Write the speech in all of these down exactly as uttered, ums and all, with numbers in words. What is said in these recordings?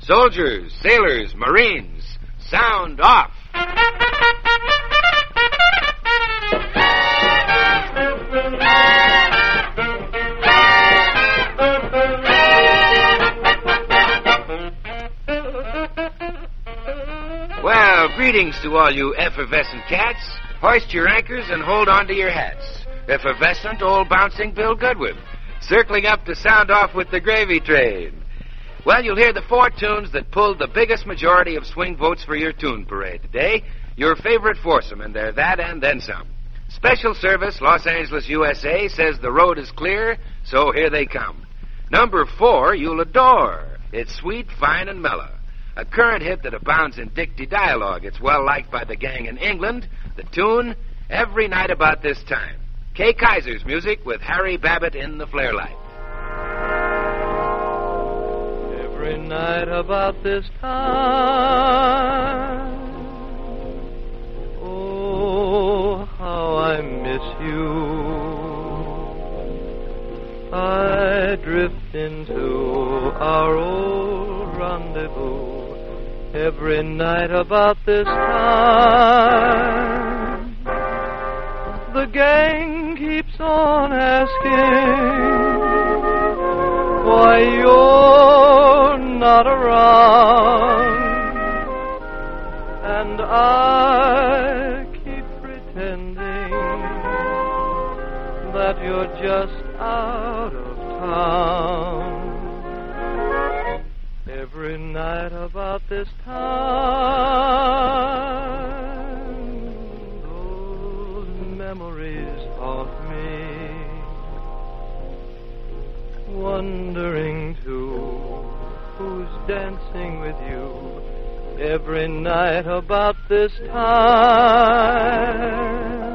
Soldiers, sailors, Marines, sound off. Well, greetings to all you effervescent cats. Hoist your anchors and hold on to your hats. Effervescent old bouncing Bill Goodwin, circling up to sound off with the gravy train. Well, you'll hear the four tunes that pulled the biggest majority of swing votes for your tune parade today. Your favorite foursome, and they're that and then some. Special Service, Los Angeles, U S A, says the road is clear, so here they come. Number four, you'll adore. It's sweet, fine, and mellow. A current hit that abounds in dicty dialogue. It's well liked by the gang in England. The tune, Every Night About This Time. Kay Kaiser's music with Harry Babbitt in the flare light. Every night about this time, oh, how I miss you. I drift into our old rendezvous every night about this time. The gang keeps on asking why you're not around, and I keep pretending that you're just out of town. Every night about this time, those memories haunt me, wondering too who's dancing with you every night about this time.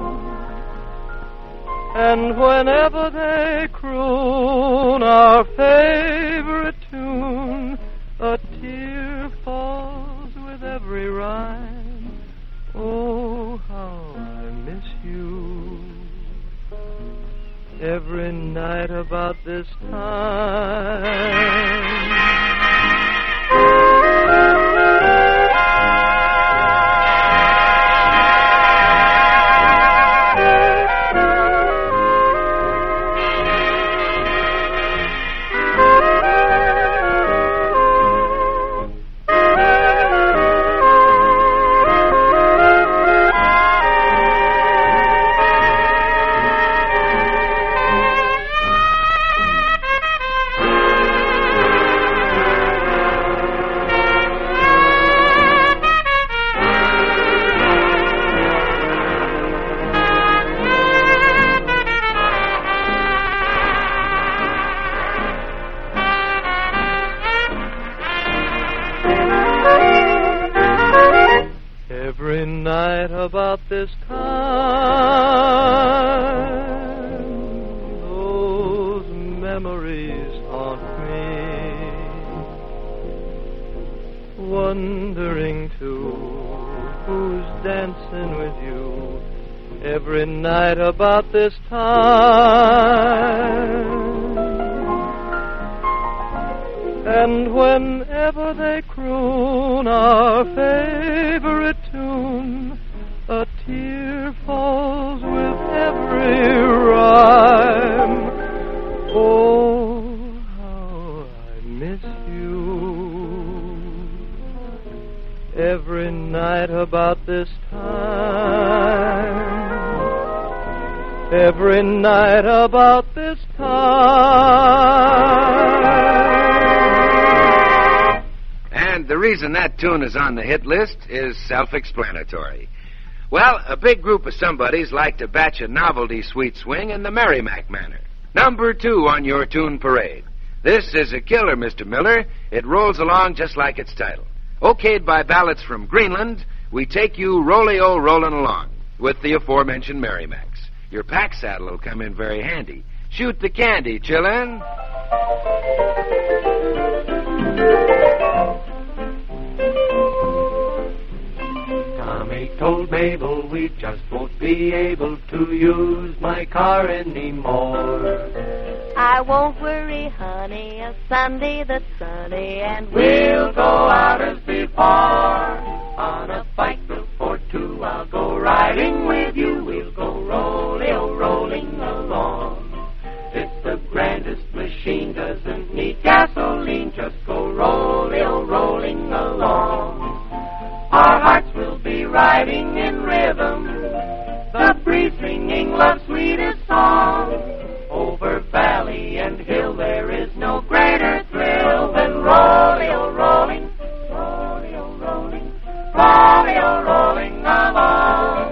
And whenever they croon our favorite tune, a tear falls with every rhyme. Oh, how I miss you every night about this time. Every night about this time, those memories haunt me, wondering too who's dancing with you every night about this time. And whenever they croon our favorite tune, a tear falls with every rhyme. Oh, how I miss you every night about this time. Every night about this time. And the reason that tune is on the hit list is self-explanatory. Well, a big group of somebodies like to batch a novelty sweet swing in the Merrimack manner. Number two on your tune parade. This is a killer, Mister Miller. It rolls along just like its title. Okayed by ballots from Greenland, we take you rolly-o rollin' along with the aforementioned Merrimacks. Your pack saddle will come in very handy. Shoot the candy, chillin'. Tommy told Mabel we just won't be able to use my car anymore. I won't worry, honey, a Sunday that's sunny, and We'll go out as before. On a bike built for two, I'll go riding with you. We'll go rolling, rolling along. It's the grandest machine, doesn't need gasoline. Just go rolling, rolling along. Our hearts will be riding in rhythm, the breeze singing love's sweetest song. Over valley and hill there is no greater thrill than rolling, rolling, rolling, rolling, rolling, rolling along.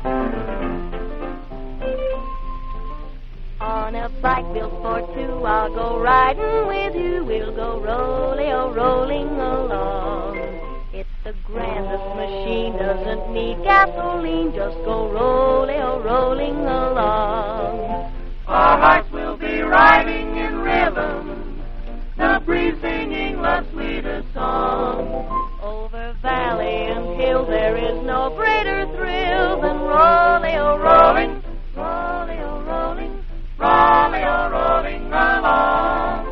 on a bike built for two, I'll go riding with you. We'll go rolling, oh, rolling along. It's the grandest machine, doesn't need gasoline. Just go rolling, oh, rolling along. Our hearts will be riding in rhythm, the breeze singing love's sweetest song. Over valley and hill there is no greater thrill than rolling, oh, rolling, rolling, oh, rolling, rolling, oh, rolling along.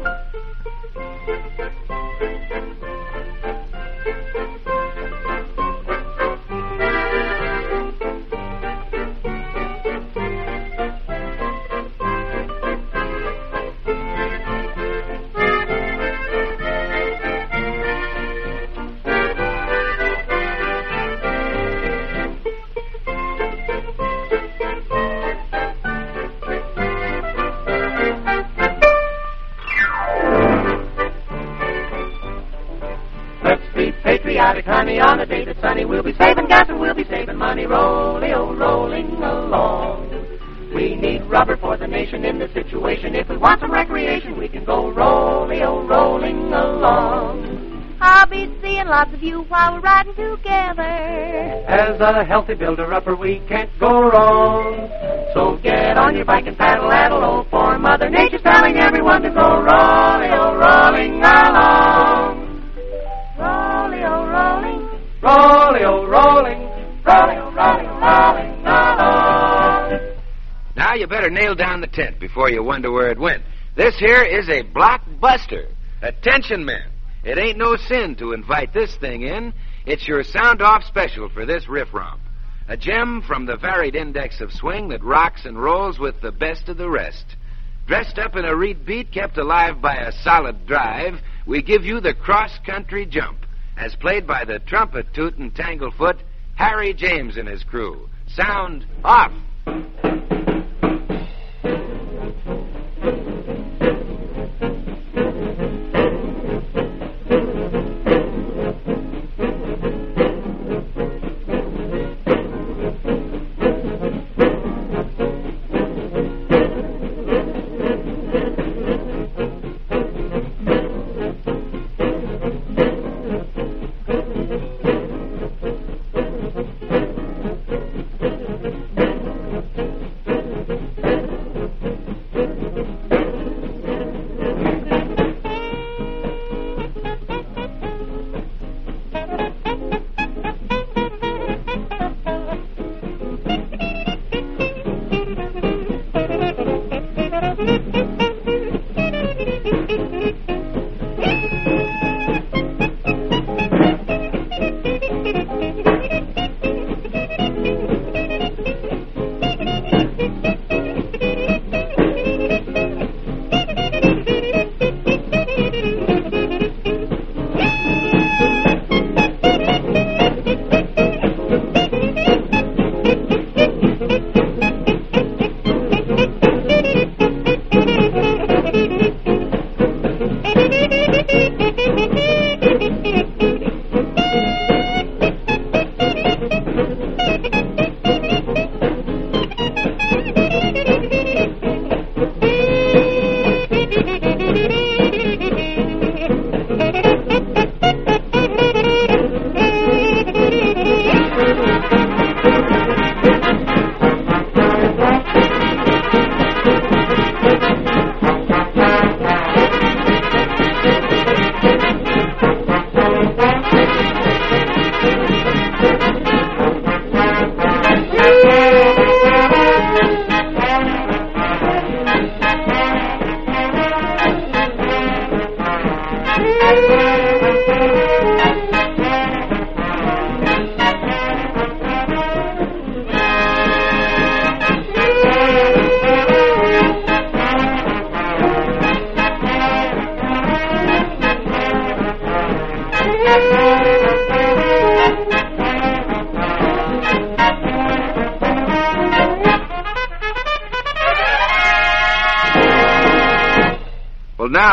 Patriotic, honey, on a day that's sunny, we'll be saving gas and we'll be saving money, rolling, oh, rolling along. We need rubber for the nation in this situation. If we want some recreation, we can go rolling, oh, rolling along. I'll be seeing lots of you while we're riding together. As a healthy builder-upper, we can't go wrong. So get on your bike and paddle, addle, oh, for Mother Nature's telling everyone to go rolling, oh, rolling along. Rolling, oh, rolling, rolling, oh, rolling, rolling, oh, rolling, rolling along. Now you better nail down the tent before you wonder where it went. This here is a blockbuster. Attention, men. It ain't no sin to invite this thing in. It's your sound-off special for this riff romp. A gem from the varied index of swing that rocks and rolls with the best of the rest. Dressed up in a reed beat, kept alive by a solid drive, we give you the cross-country jump, as played by the trumpet-tootin' tanglefoot Harry James and his crew. Sound off.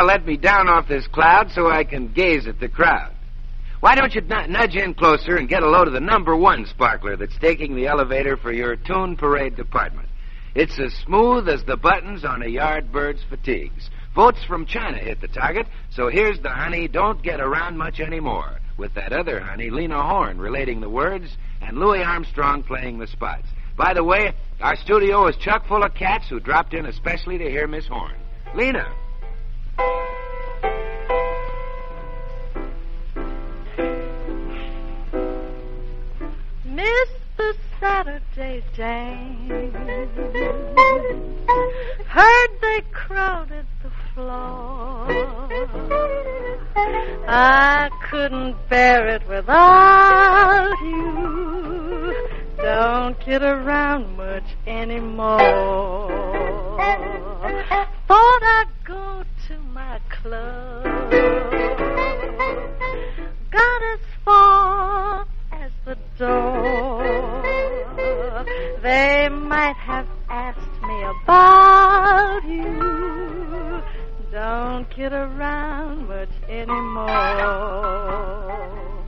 Now let me down off this cloud so I can gaze at the crowd. Why don't you n- nudge in closer and get a load of the number one sparkler that's taking the elevator for your tune parade department? It's as smooth as the buttons on a yardbird's fatigues. Votes from China hit the target, so here's the honey don't get around much anymore, with that other honey, Lena Horne, relating the words, and Louis Armstrong playing the spots. By the way, our studio is chock full of cats who dropped in especially to hear Miss Horne. Lena. Mister Saturday Dance, heard they crowded the floor. I couldn't bear it without you. Don't get around much anymore. Thought I'd go to my club. Got as far as the door. They might have asked me about you. Don't get around much anymore.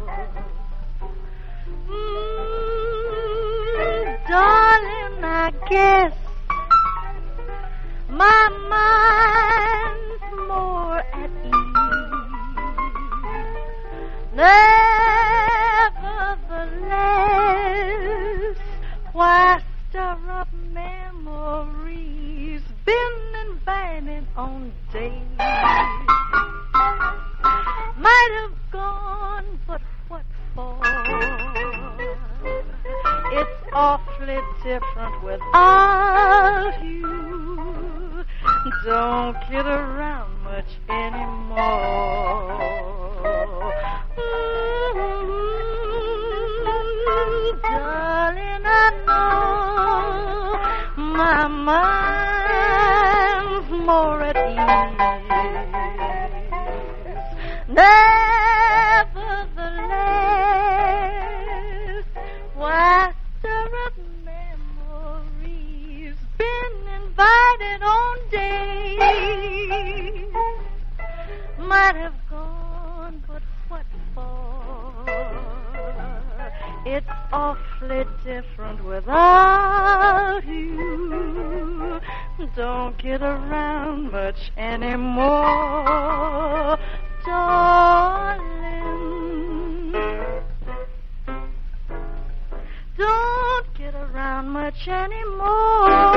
Mm, darling, I guess my mind's more at ease. Nevertheless, why stir up memories? Been invited on dates. Might have gone, but what for? It's awfully different without you. Don't get around much anymore. Mm-hmm. Darling, I know my mind's more at ease. Nevertheless, why stir up memories? Been invited on days. Might have gone, but what for? It's awfully different without you. Don't get around much anymore, darling. Don't get around much anymore.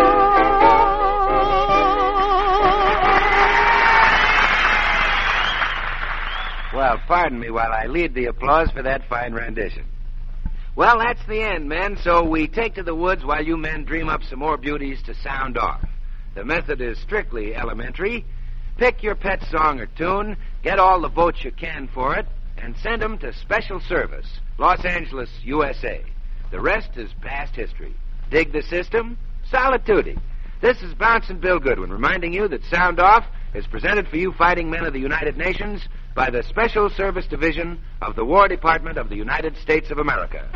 Well, pardon me while I lead the applause for that fine rendition. Well, that's the end, men, so we take to the woods while you men dream up some more beauties to sound off. The method is strictly elementary. Pick your pet song or tune, get all the votes you can for it, and send them to Special Service, Los Angeles, U S A. The rest is past history. Dig the system? Solitude. This is Bouncing Bill Goodwin reminding you that Sound Off is presented for you fighting men of the United Nations by the Special Service Division of the War Department of the United States of America.